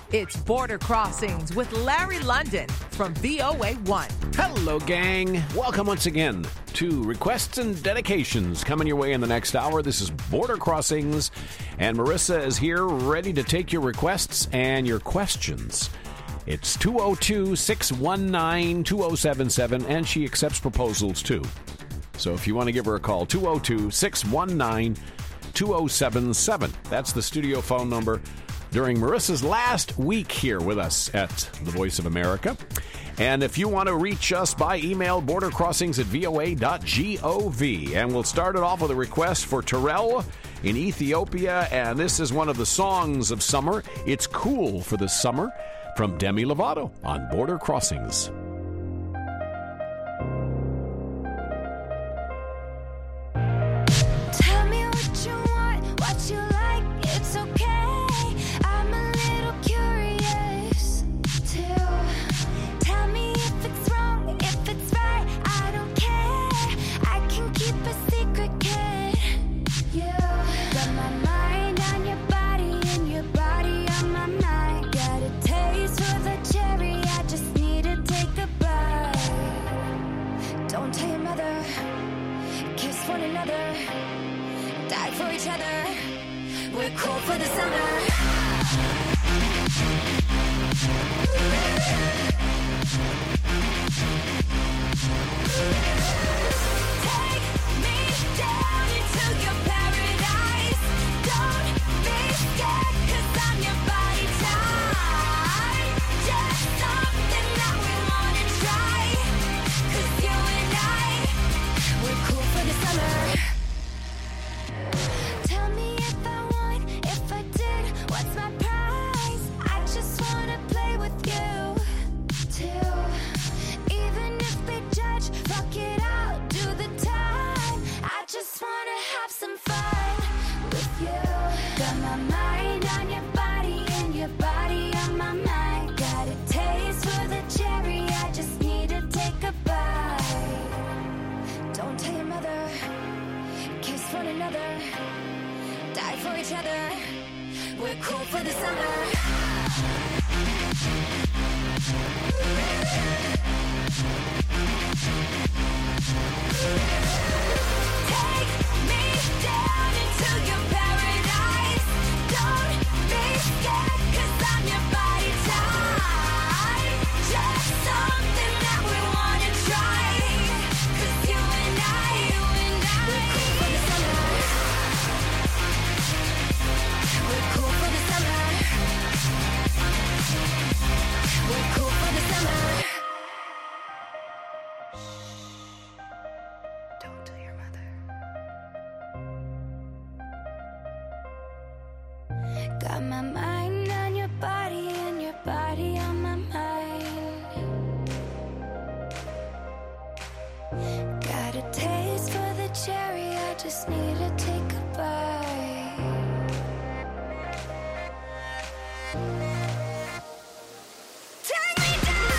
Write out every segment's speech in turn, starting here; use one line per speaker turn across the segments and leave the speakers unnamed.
It's Border Crossings with Larry London from VOA1.
Hello, gang. Welcome once again to Requests and Dedications coming your way in the next hour. This is Border Crossings, and Marissa is here ready to take your requests and your questions. It's 202-619-2077, and she accepts proposals, too. So if you want to give her a call, 202-619-2077. That's the studio phone number during Marissa's last week here with us at the Voice of America. And if you want to reach us by email, bordercrossings@voa.gov. And we'll start it off with a request for Terrell in Ethiopia. And this is one of the songs of summer. It's Cool for the Summer from Demi Lovato on Border Crossings.
Tell me what you want, what you like, it's okay. I'm a little curious too. Tell me if it's wrong, if it's right, I don't care. I can keep a secret, kid. You got my mind on your body and your body on my mind. Got a taste for the cherry, I just need to take a bite. Don't tell your mother, kiss one another, die for each other. We're cool for the summer. Take me down into your paradise. Don't be scared, 'cause I'm your body type. Just something that we wanna try. 'Cause you and we're cool for the summer. Tell me if I won, if I did, what's my prize? I just wanna play with you, too. Even if they judge, fuck it out, do the time. I just wanna have some fun with you. Got my mind on your body and your body on my mind. Got a taste for the cherry, I just need to take a bite. Don't tell your mother, kiss one another, die for each other. We're cool for the summer. Take me down into your paradise. Don't be scared, 'cause I'm your body type. Just something that we wanna try. 'Cause you and we're cool for the summer. We're cool for the summer. We're cool for the summer. Don't tell your mother. Got my mind on your body and your body on my mind. Got a taste for the cherry, I just need to take a bite. Take me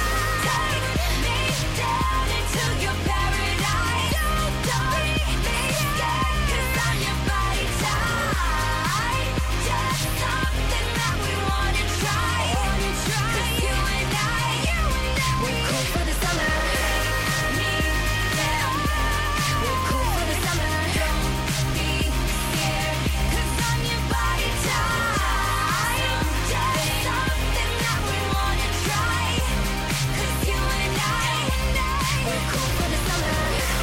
down into your paradise. Don't be scared, 'cause I'm your body type. Just something that we wanna try. 'Cause you and we're cool for the summer. Me, them, we're cool for the summer. Don't be scared, 'cause I'm your body type. Just something that we wanna try. 'Cause you and we're cool for the summer.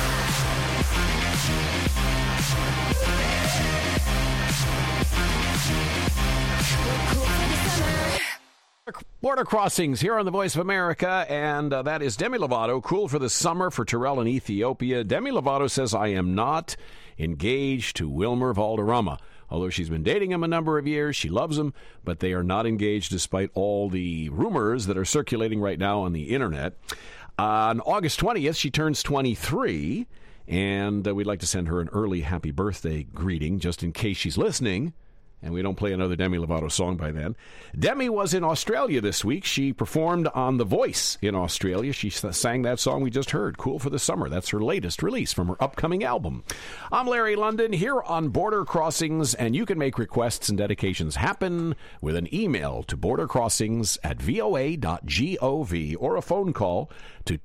We're cool for the summer.
Border Crossings here on the Voice of America, and that is Demi Lovato, Cool for the Summer for Terrell in Ethiopia. Demi Lovato says, I am not engaged to Wilmer Valderrama. Although she's been dating him a number of years, she loves him, but they are not engaged despite all the rumors that are circulating right now on the internet. On August 20th, she turns 23, and we'd like to send her an early happy birthday greeting, just in case she's listening. and we don't play another Demi Lovato song by then. Demi was in Australia this week. She performed on The Voice in Australia. She sang that song we just heard, Cool for the Summer. That's her latest release from her upcoming album. I'm Larry London here on Border Crossings, and you can make requests and dedications happen with an email to bordercrossings@voa.gov or a phone call to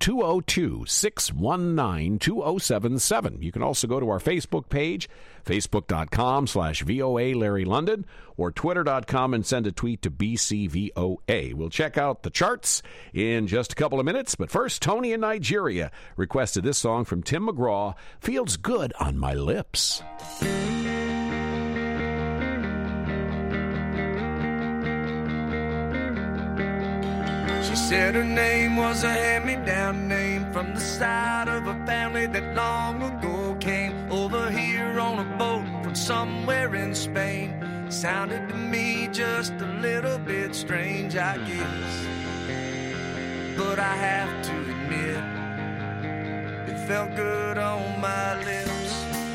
202-619-2077. You can also go to our Facebook page, facebook.com/VOA Larry London, or twitter.com and send a tweet to BCVOA. We'll check out the charts in just a couple of minutes, but first, Tony in Nigeria requested this song from Tim McGraw, Feels Good on My Lips.
She said her name was a hand-me-down name from the side of a family that long ago came over here on a boat from somewhere in Spain. Sounded to me just a little bit strange, I guess, but I have to admit it felt good on my lips.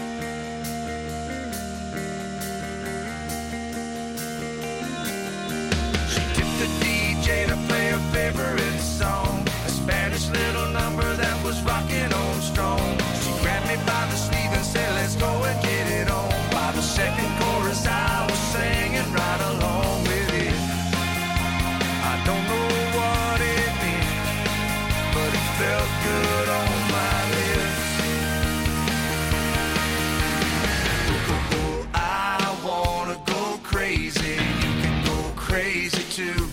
She tipped the DJ to play her favorite song, a Spanish little number that was rocking on strong. She grabbed me by the sleeve and said, let's go and get it on. By the second chorus I was singing right along with it. I don't know what it meant, but it felt good on my lips. Oh, I wanna go crazy, you can go crazy too.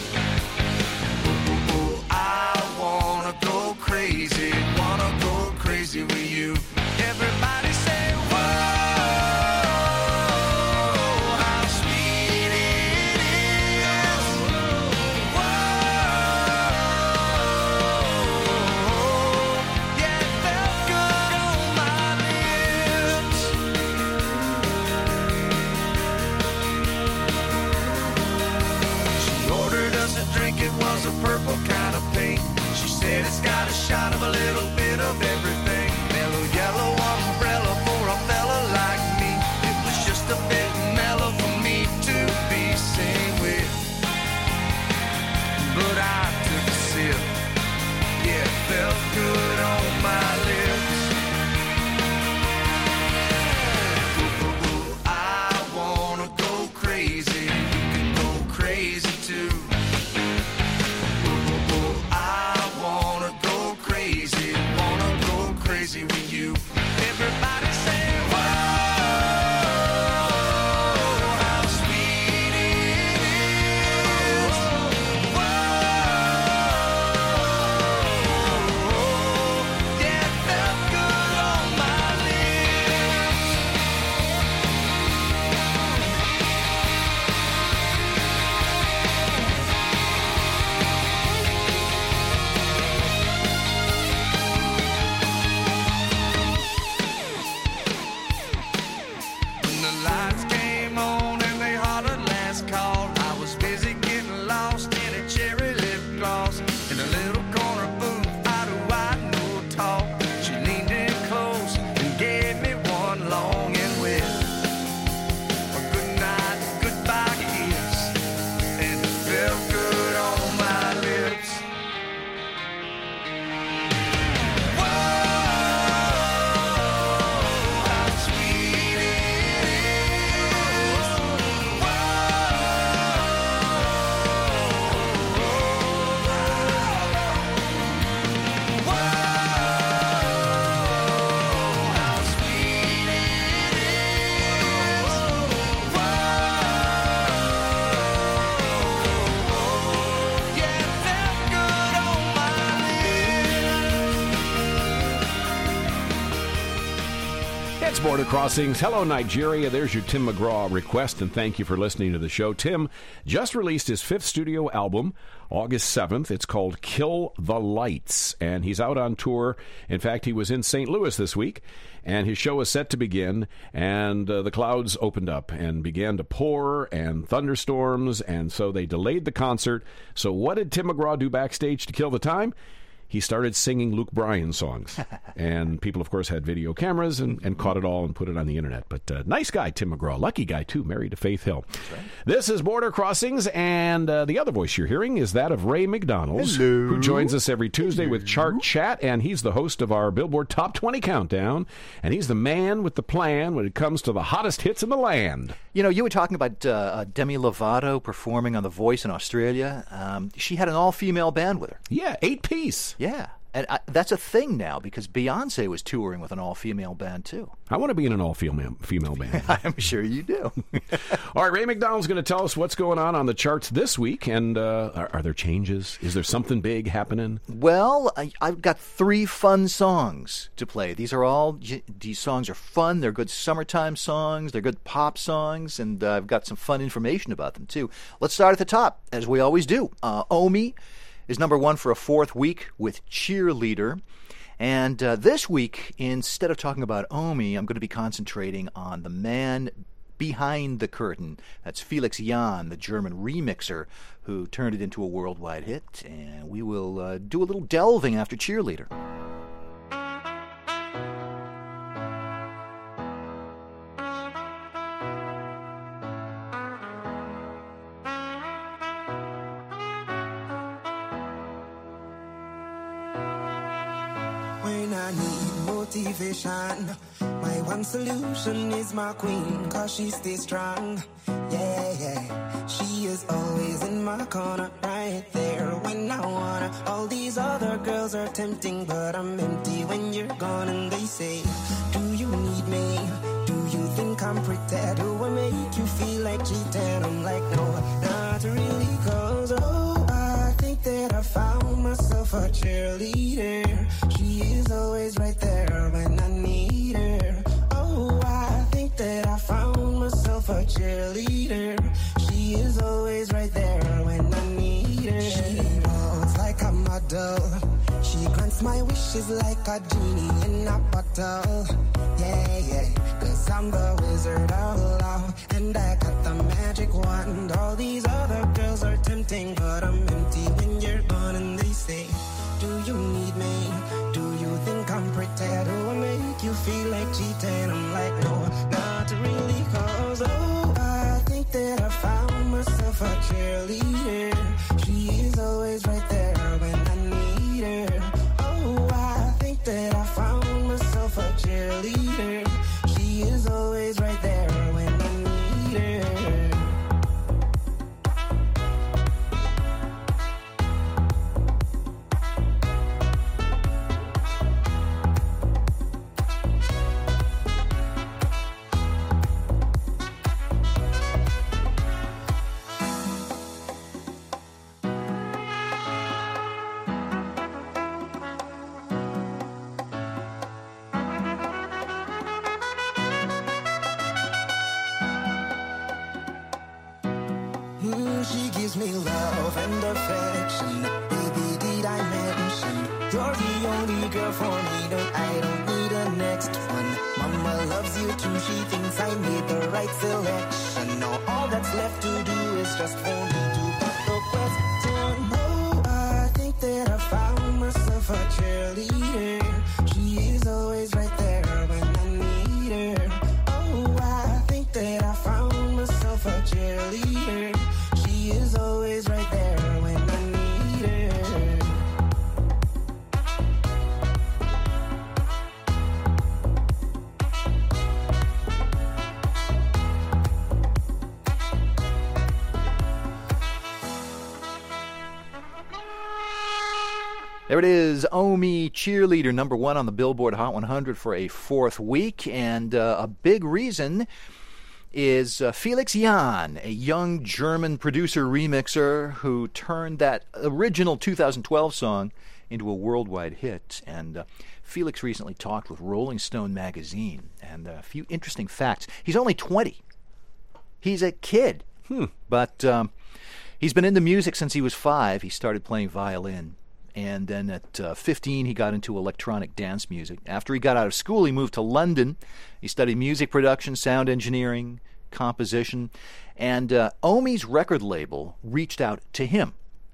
With you, everybody say whoa, how sweet it is. Whoa, yeah, it felt good on my lips. She ordered us a drink, it was a purple kind of pink. She said it's got a shot of a little bit of everything. Yellow umbrella for a fella like me. It was just a bit mellow for me to be seen with, but I took a sip. Yeah, it felt good on my lips. Ooh, I wanna go crazy, you can go crazy too. Ooh, I wanna go crazy with you. Everybody say whoa, how sweet it is. Whoa, yeah, it felt good on my lips. Lights came on and they hollered last call. I was busy getting lost in a cherry lip gloss. In a little corner booth, eye to eye, no talk. She leaned in close and gave me one long and wet, a good night, goodbye kiss, and it felt good on my lips.
It's Border Crossings. Hello, Nigeria. There's your Tim McGraw request, and thank you for listening to the show. Tim just released his 5th studio album, August 7th. It's called Kill the Lights, and he's out on tour. In fact, he was in St. Louis this week, and his show is set to begin, and the clouds opened up and began to pour, and thunderstorms, and so they delayed the concert. So what did Tim McGraw do backstage to kill the time? he started singing Luke Bryan songs. And people, of course, had video cameras and caught it all and put it on the internet. But nice guy, Tim McGraw. Lucky guy, too, married to Faith Hill.
Right.
This is Border Crossings, and the other voice you're hearing is that of Ray McDonald's,
Hello.
who joins us every Tuesday with Chart Chat, and he's the host of our Billboard Top 20 Countdown, and he's the man with the plan when it comes to the hottest hits in the land.
You know, you were talking about Demi Lovato performing on The Voice in Australia. She had an all-female band with her.
Yeah, 8-piece.
Yeah. And that's a thing now because Beyonce was touring with an all-female band, too.
I want to be in an all-female band.
I'm sure you do.
All right, Ray McDonald's going to tell us what's going on the charts this week, and are there changes? Is there something big happening?
Well, I've got 3 fun songs to play. These songs are fun. They're good summertime songs. They're good pop songs, and I've got some fun information about them, too. Let's start at the top, as we always do. Omi is number 1 for a 4th week with Cheerleader. And this week, instead of talking about Omi, I'm going to be concentrating on the man behind the curtain. That's Felix Jan, the German remixer, who turned it into a worldwide hit. And we will do a little delving after Cheerleader.
When I need motivation, my one solution is my queen, cause she stays strong. Yeah, yeah. She is always in my corner, right there when I wanna. All these other girls are tempting, but I'm empty when you're gone. And they say, do you need me? Do you think I'm pretty? Do I make you feel like cheating? I'm like, no, not really, cause I think that I found myself a cheerleader. She is always right there when I need her. Oh, I think that I found myself a cheerleader. She is always right there when I need her. She walks like a model. She grants my wishes like a genie in a bottle. Yeah, yeah, cause I'm the wizard of love, and I got the magic wand. All these other girls are tempting, but I'm empty when you're gone. And they say, do you need me? Do you think I'm pretty? Do I make you feel like cheating? I'm like, no, not really, cause I think that I found myself a cheerleader. She is always right there when I need her. Oh, I think that I found myself a cheerleader. She is always right there when I need her. She gives me love and affection. Baby, did I mention you're the only girl for me? No, I don't need a next one. Mama loves you too. She thinks I made the right selection. Now all that's left to do is just for me to pop the question. Oh, I think that I found myself a cheerleader. She is always right there when I need her. Oh, I think that I found myself a cheerleader. She is always right there when I need her.
There it is, Omi, Cheerleader, number 1 on the Billboard Hot 100 for a 4th week. And a big reason is Felix Jan, a young German producer remixer who turned that original 2012 song into a worldwide hit. And Felix recently talked with Rolling Stone magazine, and a few interesting facts. He's only 20. He's a kid, but he's been into music since he was 5. He started playing violin. And then at 15, he got into electronic dance music. After he got out of school, he moved to London. He studied music production, sound engineering, composition. And Omi's record label reached out to him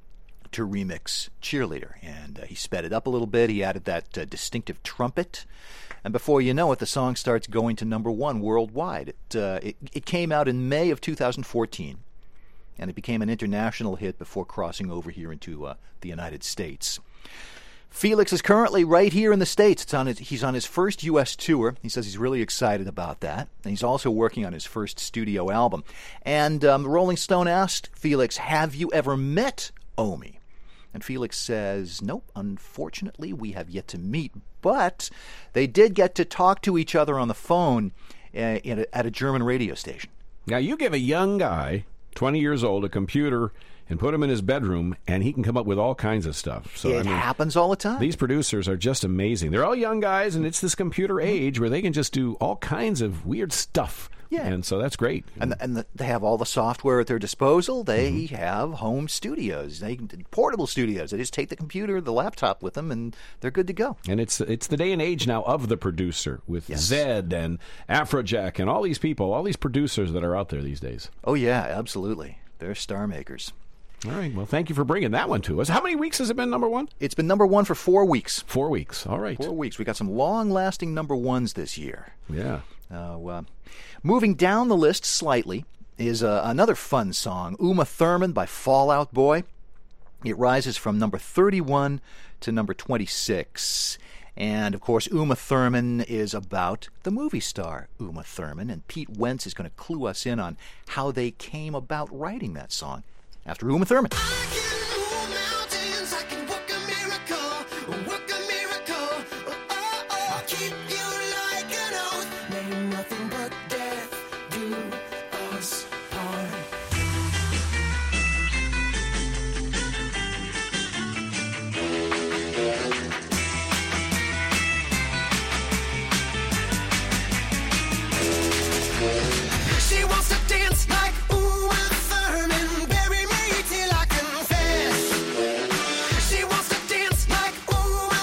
to remix Cheerleader. And he sped it up a little bit. He added that distinctive trumpet. And before you know it, the song starts going to number one worldwide. It came out in May of 2014, and it became an international hit before crossing over here into the United States. Felix is currently right here in the States. He's on his first U.S. tour. He says he's really excited about that. And he's also working on his first studio album. And Rolling Stone asked Felix, have you ever met Omi? And Felix says, nope, unfortunately, we have yet to meet. But they did get to talk to each other on the phone at a German radio station.
Now, you give a young guy, 20 years old, a computer and put him in his bedroom, and he can come up with all kinds of stuff. So
It happens all the time.
These producers are just amazing. They're all young guys, and it's this computer age where they can just do all kinds of weird stuff.
Yeah.
And so that's great.
And they have all the software at their disposal. They have home studios, portable studios. They just take the computer, the laptop with them, and they're good to go.
And it's the day and age now of the producer with Zed and Afrojack and all these people, all these producers that are out there these days.
Oh, yeah, absolutely. They're star makers.
All right. Well, thank you for bringing that one to us. How many weeks has it been number one?
It's been number one for 4 weeks.
4 weeks. All right.
4 weeks. We got some long-lasting number ones this year.
Yeah.
Moving down the list slightly is another fun song, Uma Thurman by Fall Out Boy. It rises from number 31 to number 26. And, of course, Uma Thurman is about the movie star Uma Thurman, and Pete Wentz is going to clue us in on how they came about writing that song after Uma Thurman.
She wants to dance like Uma Thurman, bury me till I confess. She wants to dance like Uma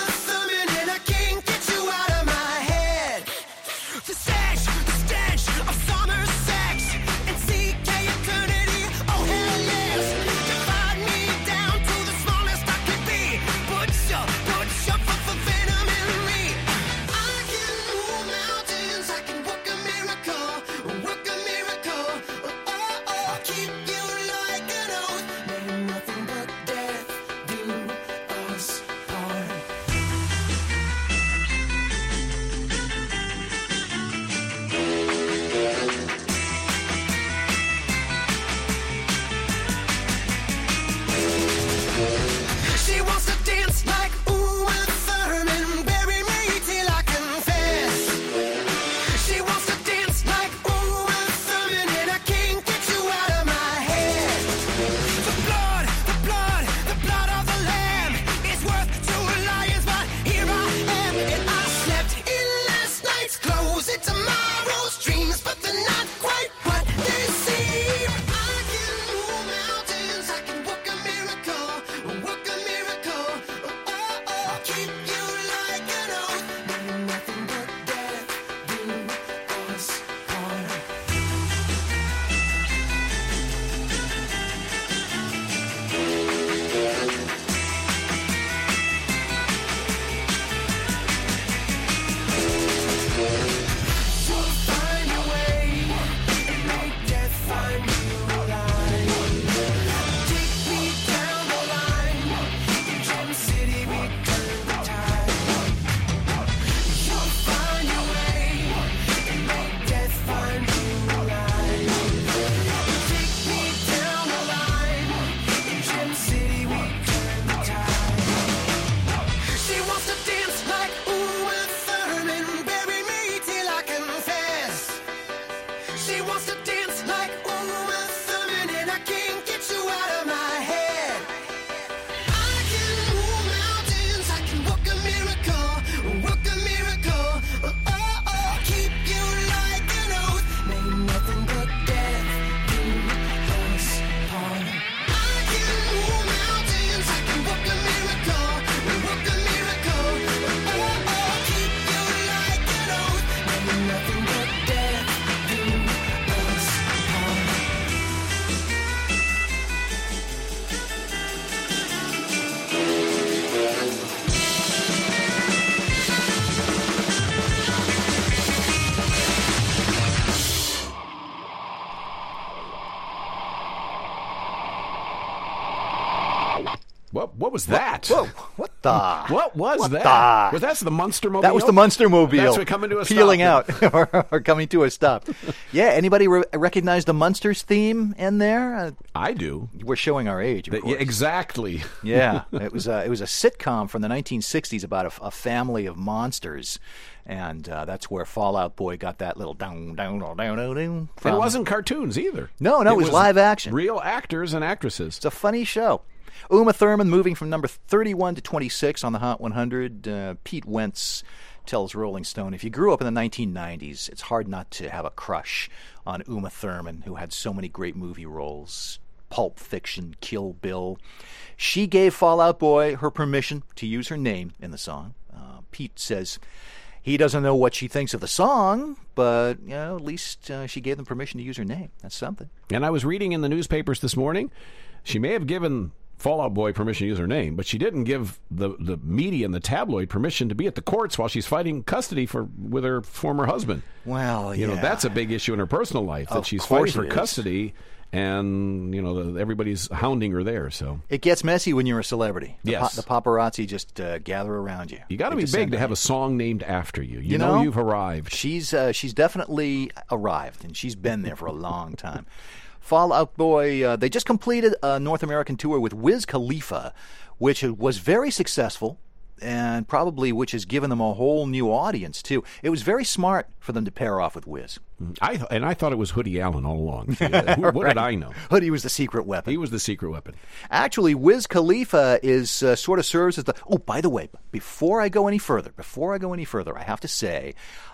What was that?
Whoa, what the?
What was
What
that?
the?
Was that the Munster Mobile?
That was the Munster Mobile.
That's what coming to a
peeling
stop.
out or coming to a stop. Yeah, anybody recognize the Munsters theme in there?
I do.
We're showing our age, of course.
Yeah, exactly.
Yeah, it was a sitcom from the 1960s about a family of monsters, and that's where Fall Out Boy got that little down
It
from.
wasn't cartoons either.
No, it was live action.
Real actors and actresses.
It's a funny show. Uma Thurman moving from number 31 to 26 on the Hot 100. Pete Wentz tells Rolling Stone, if you grew up in the 1990s, it's hard not to have a crush on Uma Thurman, who had so many great movie roles. Pulp Fiction, Kill Bill. She gave Fall Out Boy her permission to use her name in the song. Pete says he doesn't know what she thinks of the song, but at least she gave them permission to use her name. That's something.
And I was reading in the newspapers this morning, she may have given Fall Out Boy permission to use her name, but she didn't give the media and the tabloid permission to be at the courts while she's fighting custody with her former husband.
Well, yeah.
That's a big issue in her personal life, that
Of
she's
course
fighting for
it is.
custody, and everybody's hounding her there. So
It gets messy when you're a celebrity.
Yes.
The paparazzi just gather around you.
you got to
They
be
descend
big to
on
have
you.
a song named after you. You
know,
know you've arrived.
She's definitely arrived, and she's been there for a long time. Fall Out Boy, they just completed a North American tour with Wiz Khalifa, which was very successful, and probably which has given them a whole new audience, too. It was very smart for them to pair off with Wiz.
I thought it was Hoodie Allen all along. What did I know?
Hoodie was the secret weapon.
He was the secret weapon.
Actually, Wiz Khalifa is sort of serves as the... Oh, by the way, before I go any further, I have to say,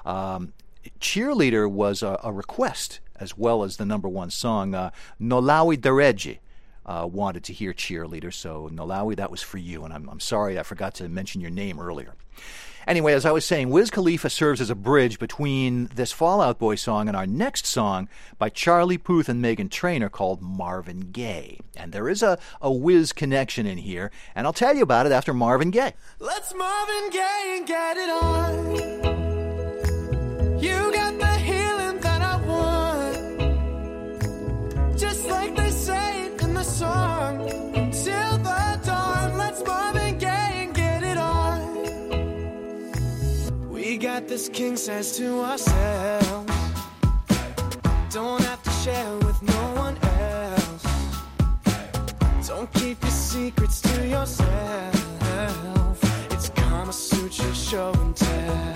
Cheerleader was a request as well as the number one song. Nolawi Dereji wanted to hear Cheerleader, so Nolawi, that was for you, and I'm sorry I forgot to mention your name earlier. Anyway, as I was saying, Wiz Khalifa serves as a bridge between this Fall Out Boy song and our next song by Charlie Puth and Meghan Trainor called Marvin Gaye. And there is a Wiz connection in here, and I'll tell you about it after Marvin Gaye.
Let's Marvin Gaye and get it on. You got the healing that I want. Just like they say in the song. Until the dawn, let's Marvin Gaye and get it on. We got this king size to ourselves. Don't have to share with no one else. Don't keep your secrets to yourself. It's Kama Sutra show and tell.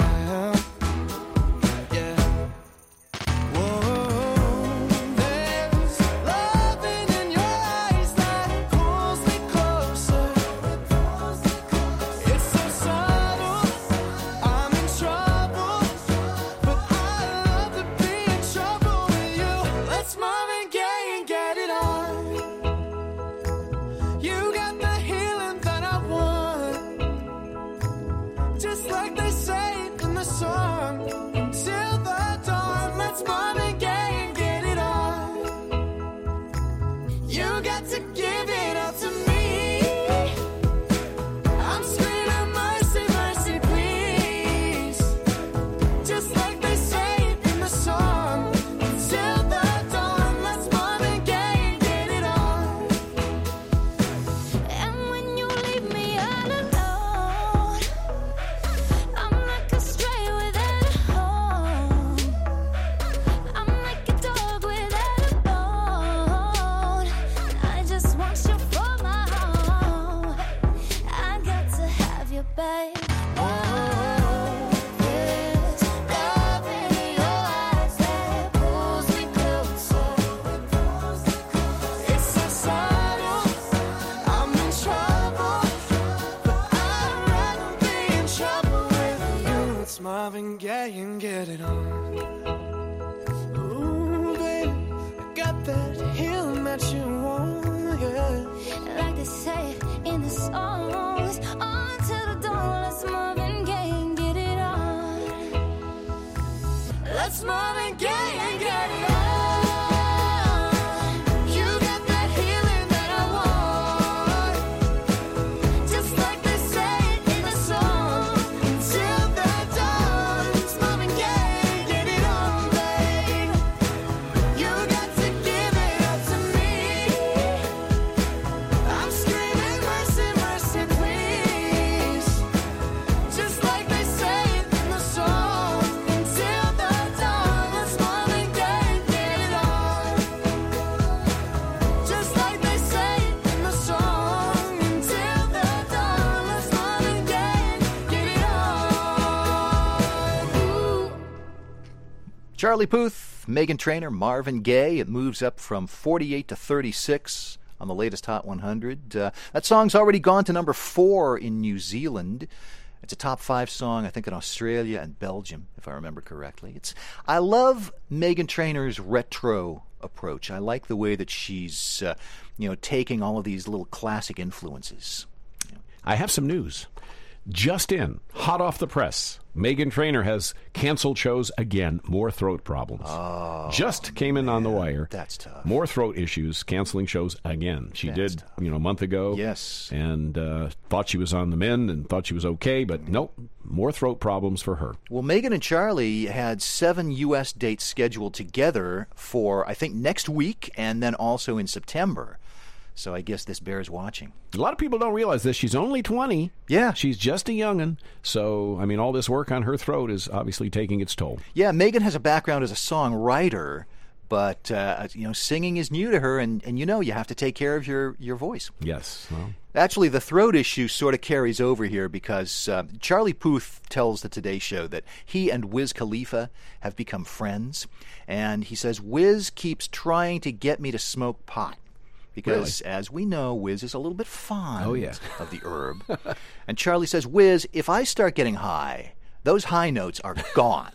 Marvin Gaye and get it on. Ooh, baby, I got that healing that you want, yeah.
Like they say in the songs, on to the dawn, let's Marvin Gaye and get it on.
Let's Marvin Gaye and get it on.
Charlie Puth, Meghan Trainor, Marvin Gaye. It moves up from 48 to 36 on the latest Hot 100. That song's already gone to number 4 in New Zealand. It's a top 5 song, I think, in Australia and Belgium, if I remember correctly. I love Meghan Trainor's retro approach. I like the way that she's, taking all of these little classic influences.
I have some news. Just in, hot off the press, Meghan Trainor has canceled shows again. More throat problems.
Oh,
just came in on the wire.
That's tough.
More throat issues, canceling shows again. She did, a month ago.
Yes.
And thought she was on the mend and thought she was okay, but nope, more throat problems for her.
Well, Meghan and Charlie had 7 U.S. dates scheduled together for, I think, next week and then also in September. So I guess this bears watching.
A lot of people don't realize this. She's only 20.
Yeah.
She's just a young'un. So, all this work on her throat is obviously taking its toll.
Yeah, Meghan has a background as a songwriter, but, singing is new to her, and you have to take care of your voice.
Yes. Well.
Actually, the throat issue sort of carries over here because Charlie Puth tells the Today Show that he and Wiz Khalifa have become friends, and he says, Wiz keeps trying to get me to smoke pot. Because, as we know, Wiz is a little bit fond of the herb. And Charlie says, Wiz, if I start getting high, those high notes are gone.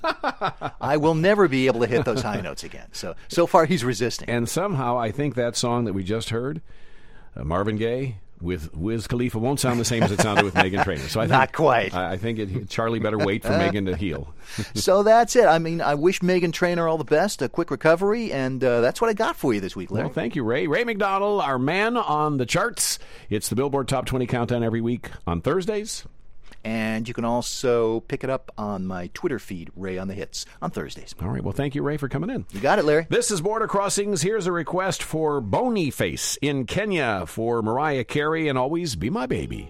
I will never be able to hit those high notes again. So far, he's resisting.
And somehow, I think that song that we just heard, Marvin Gaye, with Wiz Khalifa won't sound the same as it sounded with Meghan Trainor. So
Not quite.
I think Charlie better wait for Meghan to heal.
So that's it. I wish Meghan Trainor all the best, a quick recovery, and that's what I got for you this week, Larry.
Well, thank you, Ray. Ray McDonald, our man on the charts. It's the Billboard Top 20 Countdown every week on Thursdays.
And you can also pick it up on my Twitter feed, Ray on the Hits, on Thursdays.
All right. Well, thank you, Ray, for coming in.
You got it, Larry.
This is Border Crossings. Here's a request for Bony Face in Kenya for Mariah Carey and Always Be My Baby.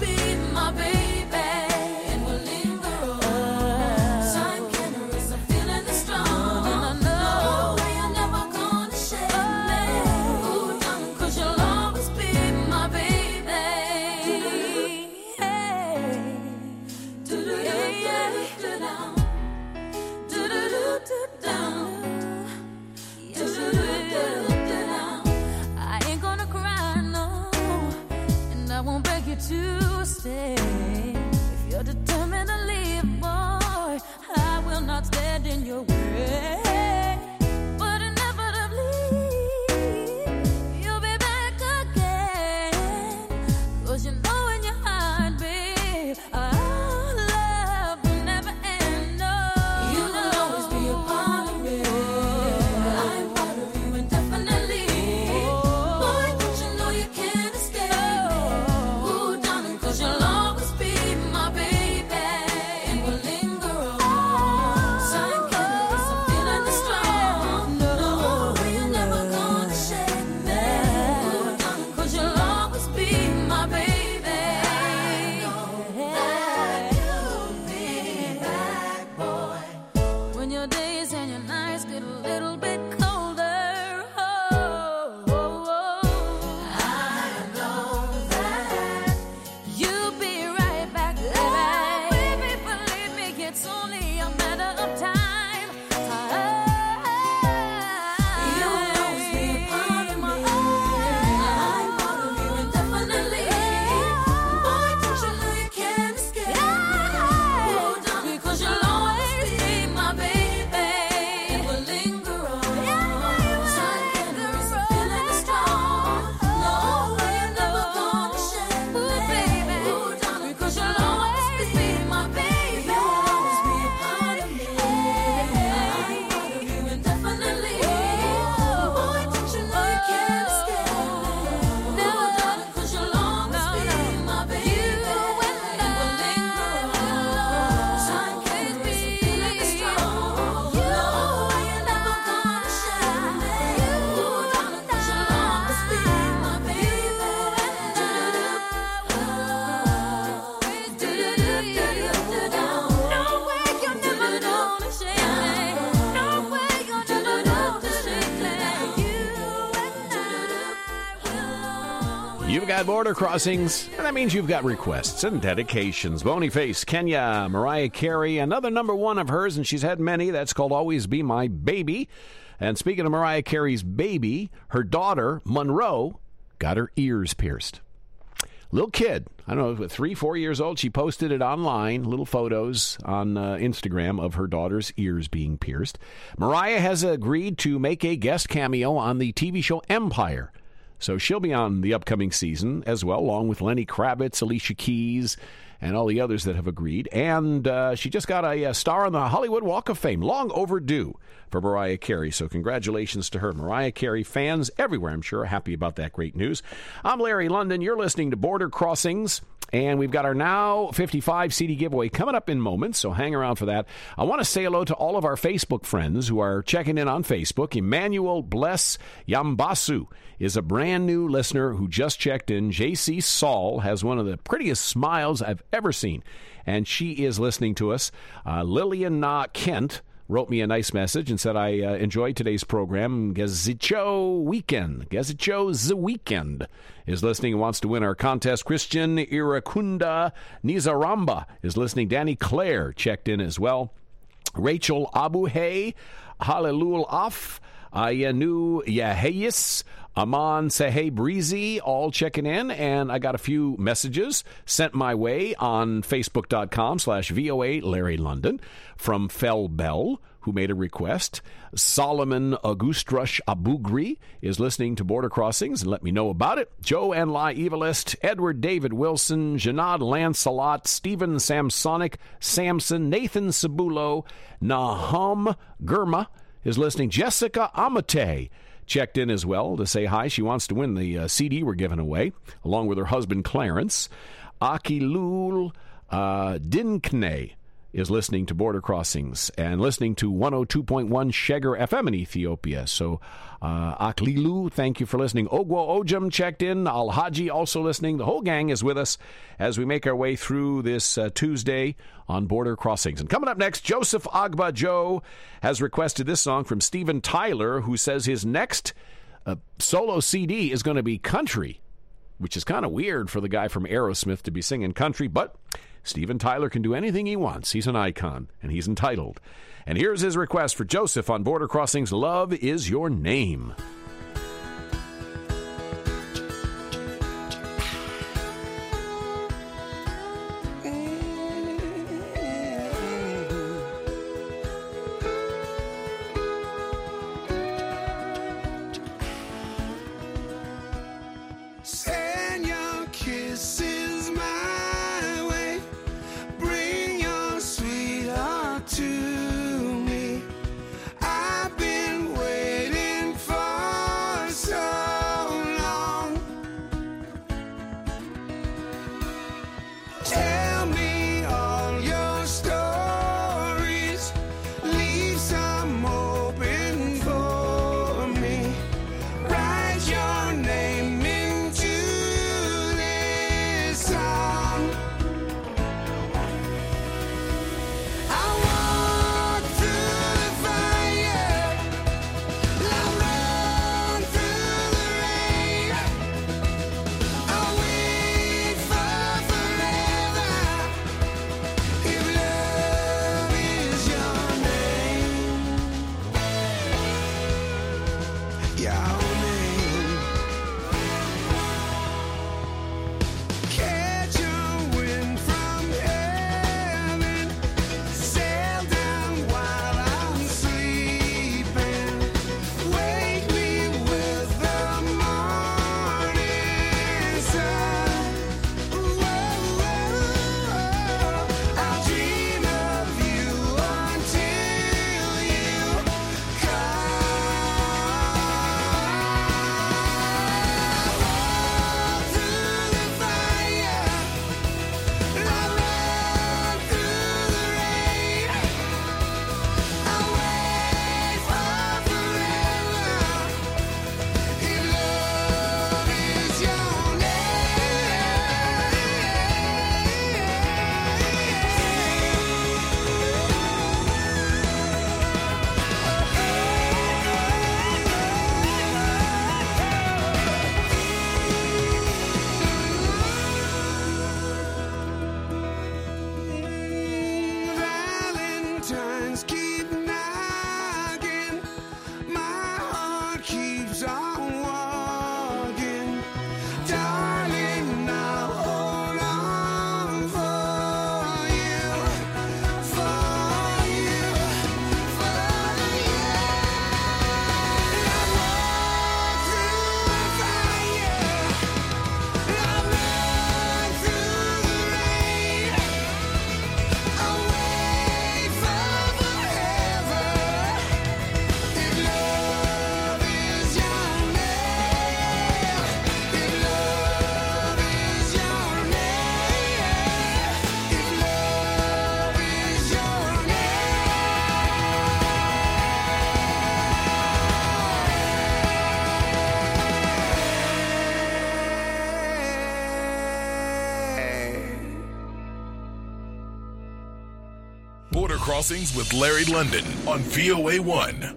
Feeling
got border crossings, and that means you've got requests and dedications. Bonyface, Kenya, Mariah Carey, another number one of hers, and she's had many. That's called Always Be My Baby. And speaking of Mariah Carey's baby, her daughter, Monroe, got her ears pierced. Little kid, I don't know, 3, 4 years old. She posted it online, little photos on Instagram of her daughter's ears being pierced. Mariah has agreed to make a guest cameo on the TV show Empire. So she'll be on the upcoming season as well, along with Lenny Kravitz, Alicia Keys, and all the others that have agreed. And she just got a star on the Hollywood Walk of Fame. Long overdue for Mariah Carey. So congratulations to her. Mariah Carey fans everywhere, I'm sure, are happy about that great news. I'm Larry London. You're listening to Border Crossings. And we've got our Now 55 CD giveaway coming up in moments, so hang around for that. I want to say hello to all of our Facebook friends who are checking in on Facebook. Emmanuel Bless Yambasu is a brand new listener who just checked in. JC Saul has one of the prettiest smiles I've ever seen, and she is listening to us. Lillian Na Kent wrote me a nice message and said, I enjoyed today's program. Gezicho Weekend is listening and wants to win our contest. Christian Irakunda Nizaramba is listening. Danny Clare checked in as well. Rachel Abuhay, Hallelujah Af, Ayanu Yahayis, Aman Sehe Breezy, all checking in, and I got a few messages sent my way on Facebook.com/VOA Larry London from Fel Bell, who made a request. Solomon Augustrush Abugri is listening to Border Crossings and let me know about it. Joe and Lai Evilist, Edward David Wilson, Janad Lancelot, Stephen Samsonic, Samson, Nathan Sabulo, Nahum Gurma is listening. Jessica Amate checked in as well to say hi. She wants to win the CD we're giving away, along with her husband Clarence. Akilul Dinkne is listening to Border Crossings and listening to 102.1 Sheger FM in Ethiopia. So, Aklilu, thank you for listening. Ogwo Ojam checked in. Al-Haji also listening. The whole gang is with us as we make our way through this Tuesday on Border Crossings. And coming up next, Joseph Agba Joe has requested this song from Steven Tyler, who says his next solo CD is going to be country, which is kind of weird for the guy from Aerosmith to be singing country, but Steven Tyler can do anything he wants. He's an icon, and he's entitled. And here's his request for Joseph on Border Crossings, Love Is Your Name.
Send your kisses my way. Bring your sweetheart to me. I've been waiting for
Border Crossings with Larry London on VOA1.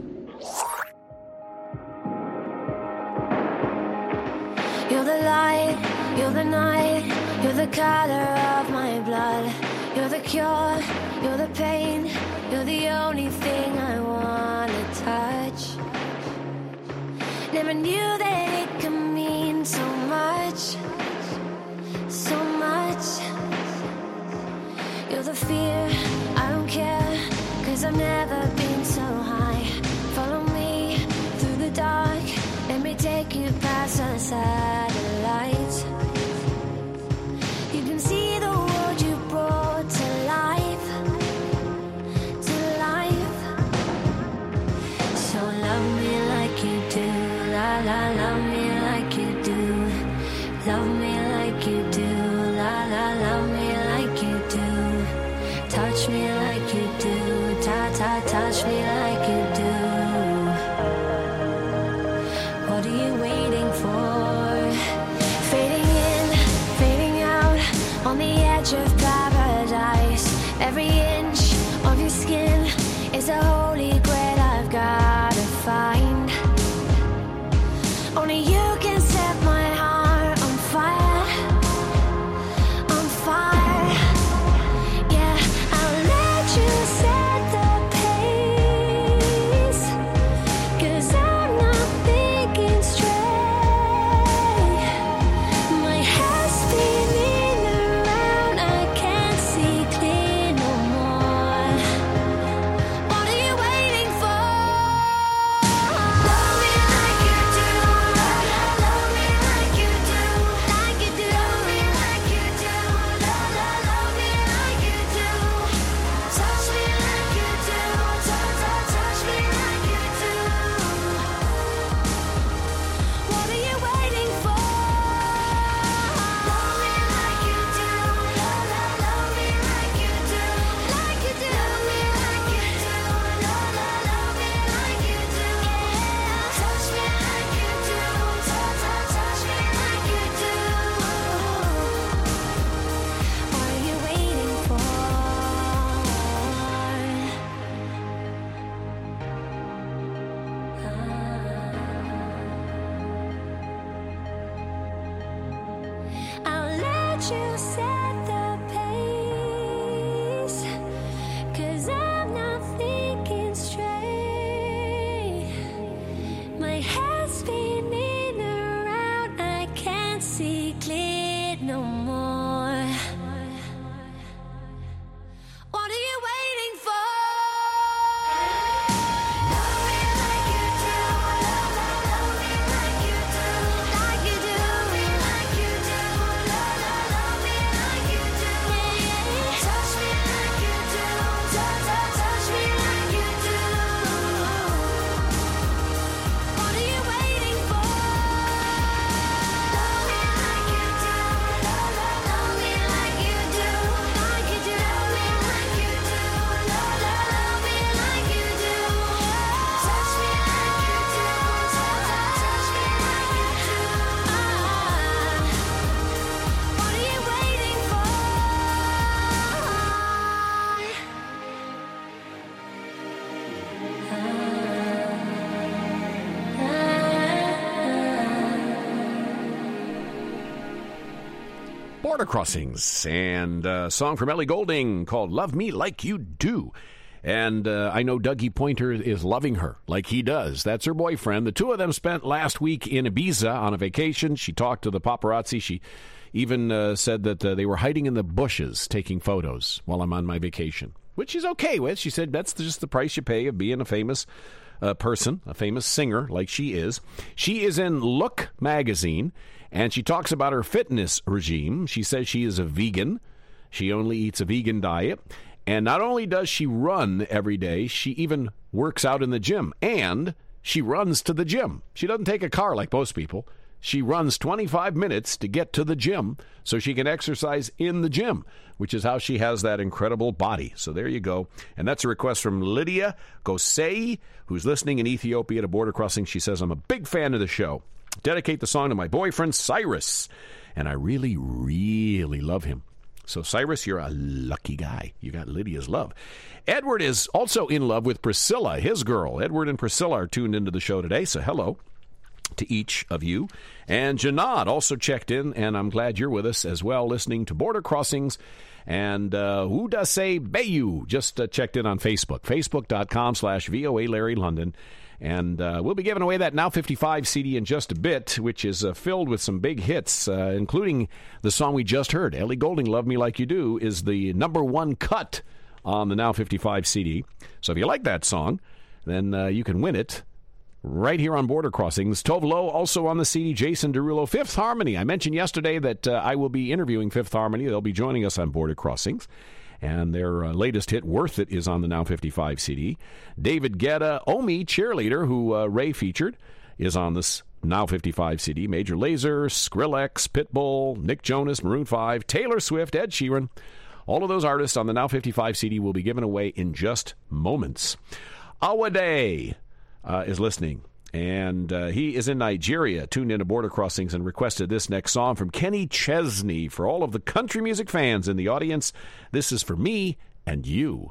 You're the light, you're the night, you're the color of my blood. You're the cure, you're the pain, you're the only thing I wanna touch. Never knew that it could mean so much, so much. You're the fear, I don't care, 'cause I've never been so high. Follow me through the dark, let me take you past the satellites. You can see the world you brought to life, to life. So love me like you do, la la, love me like you do. Love me like you do, la la, love me like you do. Touch me like you do, ta ta, touch me like you do. What are you waiting for? Fading in, fading out, on the edge of paradise. Every inch of your skin is a holy grail I've gotta find. Only you can set my heart on fire, on fire. Yeah, I'll let you set the pace, 'cause I'm not thinking straight. My head's spinning around, I can't see clear no more. What are you waiting for? Love me like you do, love me like you do, like you do. Love me like you do, love me like you do. Touch me like you do, touch me like you do. What are you waiting for? Love me like you do, love me like you do, like you do. Love me like you do, love me like you do. Touch me like you do, touch me like you do. What are you waiting for? I'll let you set the pace, 'cause I'm not thinking straight. My head's spinning around, I can't see clear no more. What are you waiting for? Love me like you do, love me like you do, like you do. Love me like you do, love me like you do. Touch me like you do, touch me like you do. What are you waiting for? Love me like you do, love me like you do, like you do. Love me like you do, love me like you do. Touch me like you do, touch me like you do. What are you waiting for?
Border Crossings, and a song from Ellie Goulding called Love Me Like You Do. And I know Dougie Pointer is loving her like he does. That's her boyfriend. The two of them spent last week in Ibiza on a vacation. She talked to the paparazzi. She even said that they were hiding in the bushes taking photos while I'm on my vacation, which she's okay with. She said that's just the price you pay of being a famous person, a famous singer like she is. She is in Look magazine, and she talks about her fitness regime. She says she is a vegan. She only eats a vegan diet. And not only does she run every day, she even works out in the gym. And she runs to the gym. She doesn't take a car like most people. She runs 25 minutes to get to the gym so she can exercise in the gym, which is how she has that incredible body. So there you go. And that's a request from Lydia Gosei, who's listening in Ethiopia to Border Crossing. She says, I'm a big fan of the show. Dedicate the song to my boyfriend, Cyrus. And I really, really love him. So, Cyrus, you're a lucky guy. You got Lydia's love. Edward is also in love with Priscilla, his girl. Edward and Priscilla are tuned into the show today, so hello to each of you. And Janad also checked in, and I'm glad you're with us as well, listening to Border Crossings. And Udase Bayu just checked in on Facebook, facebook.com/VOA Larry London. And we'll be giving away that Now 55 CD in just a bit, which is filled with some big hits, including the song we just heard. Ellie Goulding, Love Me Like You Do, is the number one cut on the Now 55 CD. So if you like that song, then you can win it right here on Border Crossings. Tove Lo also on the CD, Jason Derulo. Fifth Harmony. I mentioned yesterday that I will be interviewing Fifth Harmony. They'll be joining us on Border Crossings. And their latest hit, Worth It, is on the Now 55 CD. David Guetta, Omi, Cheerleader, who Ray featured, is on this Now 55 CD. Major Lazer, Skrillex, Pitbull, Nick Jonas, Maroon 5, Taylor Swift, Ed Sheeran. All of those artists on the Now 55 CD will be given away in just moments. Awade is listening, and he is in Nigeria, tuned into Border Crossings, and requested this next song from Kenny Chesney. For all of the country music fans in the audience, this is For Me and You.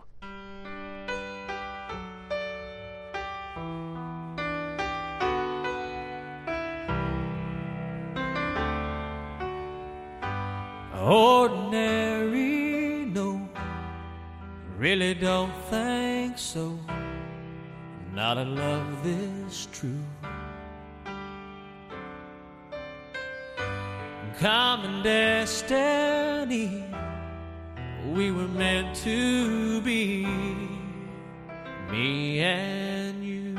Ordinary, no, really don't think so. Not a love this true. Common destiny, we were meant to be, me and you.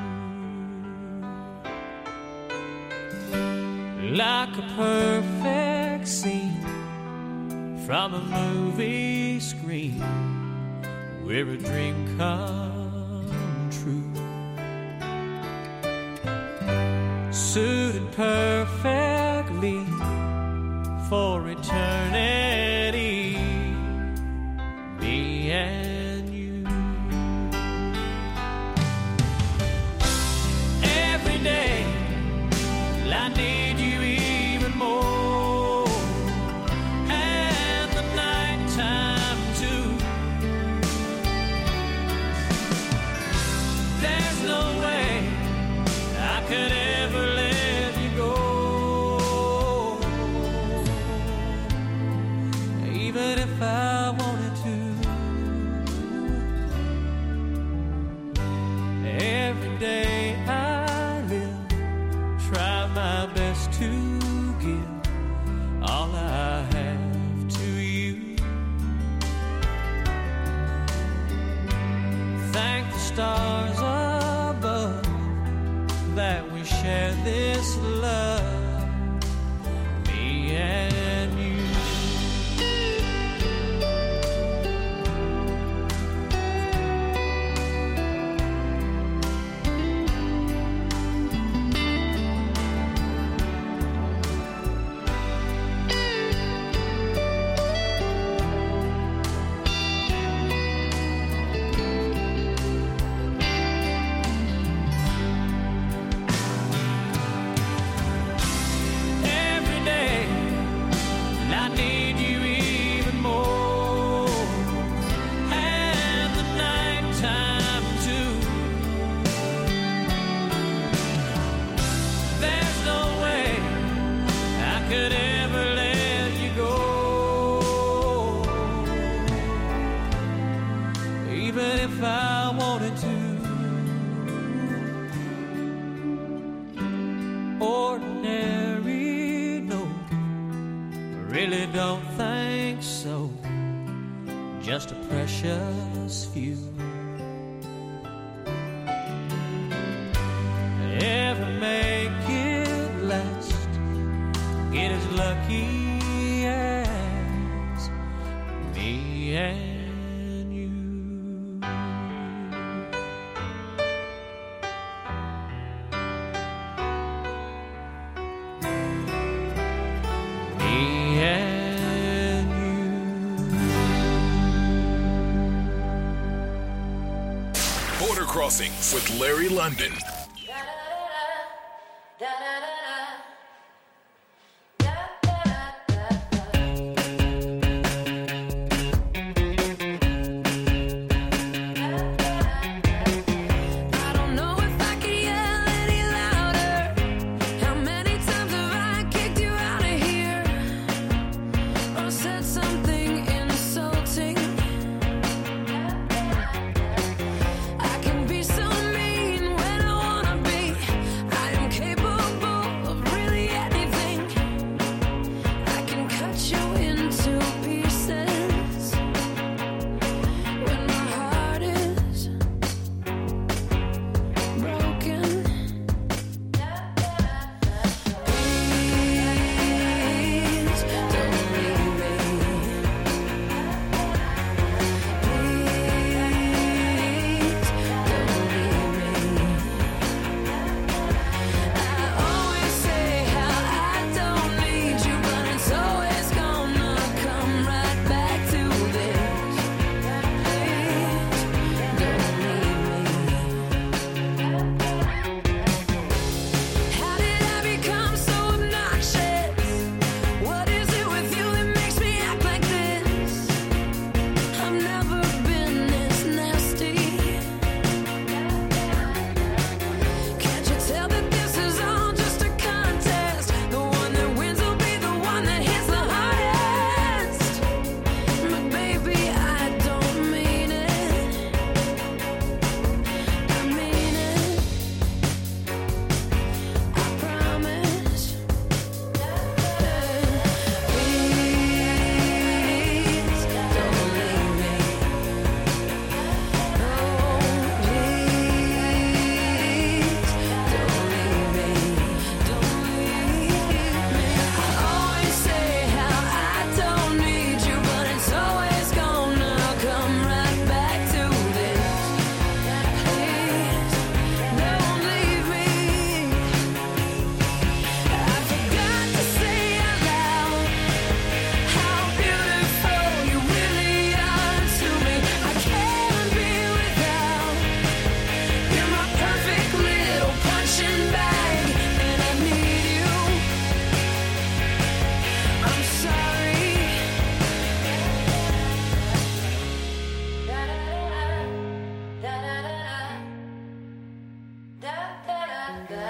Like a perfect scene from a movie screen, where a dream come true. Suited perfectly for eternity, me and you. Every day I need you even more, and the nighttime too. There's no way I could ever let you go, even if I wanted to. Every day I live, try my best to give all I have to you. Thank the stars above that we share this love, me and you. Every day I need you even more, and the nighttime too. There's no way I could ever let you go, even if I wanted to. Ordinary, no, really don't think so. Just a precious few. Ever make it last, get as lucky as me and you. Me and you.
Border Crossings with Larry London.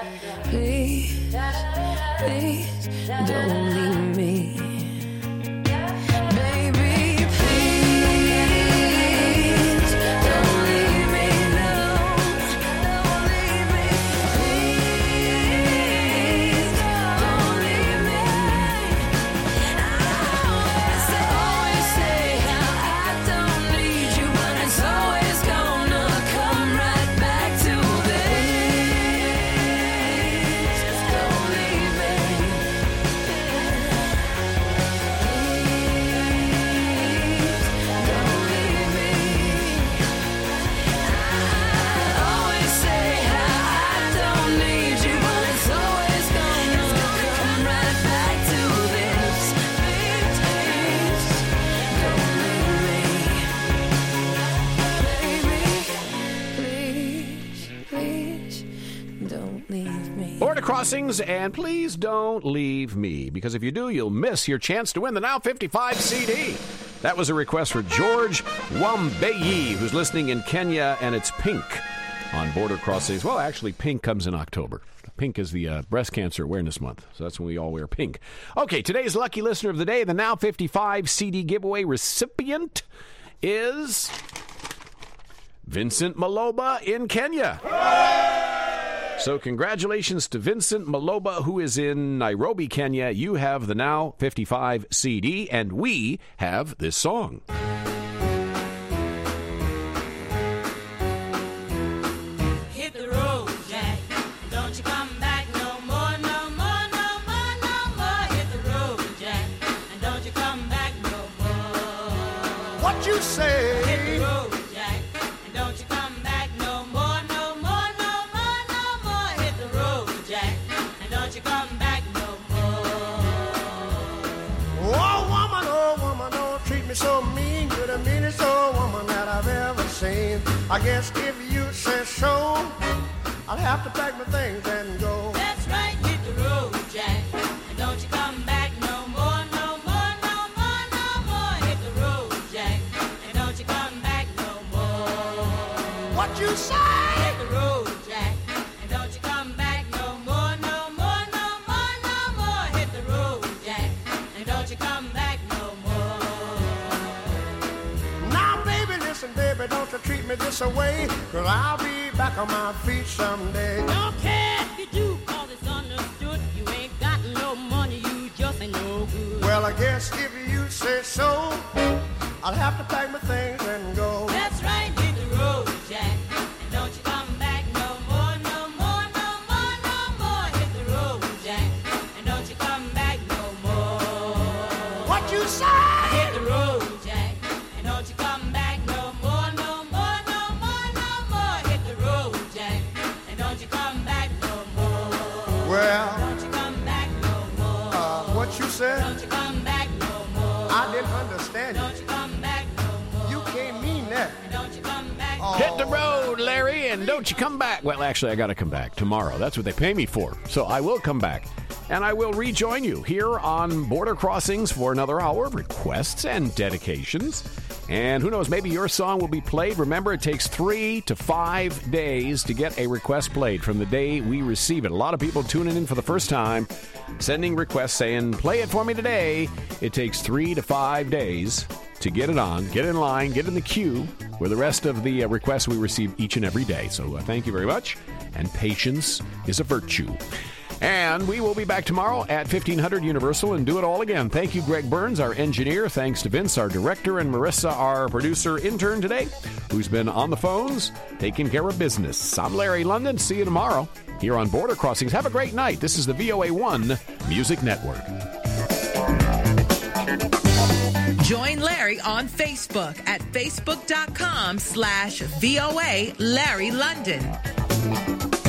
Please, please, don't leave me. Baby, please, don't leave me. No, don't leave me. Please, don't leave me. I always say how I don't need you, but it's always gonna come right back to this. Don't leave me. Don't leave me. I always say how I don't need you, but it's always gonna come right back to this. Please, don't leave me. Baby, please, don't leave me.
Border Crossings, and please don't leave me, because if you do, you'll miss your chance to win the Now 55 CD. That was a request for George Wambeyi, who's listening in Kenya, and it's Pink on Border Crossings. Well, actually, Pink comes in October. Pink is the Breast Cancer Awareness Month, so that's when we all wear pink. Okay, today's lucky listener of the day, the Now 55 CD giveaway recipient is Vincent Maloba in Kenya. So congratulations to Vincent Maloba, who is in Nairobi, Kenya. You have the Now 55 CD, and we have this song.
Hit the road, Jack. Don't you come back no more, no more, no more, no more. Hit the road, Jack. And don't you come back no more.
What you say?
Hit the road, Jack. And don't you come back no more, no more, no more, no more. Hit the road, Jack. And don't you come back no more.
Oh woman, don't treat me so mean. You're the meanest old woman that I've ever seen. I guess if you say so, I'll have to pack my things and go.
That's right, hit the road, Jack. And don't you come back no more, no more, no more, no more. Hit the road, Jack. And don't you come back no more.
What you say?
Hit the road, Jack. And don't you come back no more, no more, no more, no more. Hit the road, Jack. And don't you come back no more.
Now, baby, listen, baby, don't you treat me this away, 'cause I'll be back on my feet someday.
Don't care if you do, 'cause it's understood. You ain't got no money, you just ain't no good.
Well, I guess if you say so, I'll have to pack my things and go.
That's right, hit the road, Jack. And don't you come back no more, no more, no more, no more. Hit the road, Jack. And don't you come back no more.
What you say?
Hit the road, Jack. And don't you come back no more, no more, no more, no more. Hit the road, Jack. And don't you come back no more.
Well,
Don't you come back no more.
what you said?
Don't you come back no more.
I didn't understand
Don't
you.
you come back no more.
You can't mean that.
Don't you come back.
Hit the road, Larry, and don't you come back. Well, actually, I got to come back tomorrow. That's what they pay me for. So I will come back. And I will rejoin you here on Border Crossings for another hour of requests and dedications. And who knows, maybe your song will be played. Remember, it takes 3 to 5 days to get a request played from the day we receive it. A lot of people tuning in for the first time, sending requests saying, play it for me today. It takes 3 to 5 days to get it on, get in line, get in the queue with the rest of the requests we receive each and every day. So thank you very much. And patience is a virtue. And we will be back tomorrow at 1500 Universal and do it all again. Thank you, Greg Burns, our engineer. Thanks to Vince, our director, and Marissa, our producer intern today, who's been on the phones taking care of business. I'm Larry London. See you tomorrow here on Border Crossings. Have a great night. This is the VOA1 Music Network.
Join Larry on Facebook at facebook.com/VOA Larry London.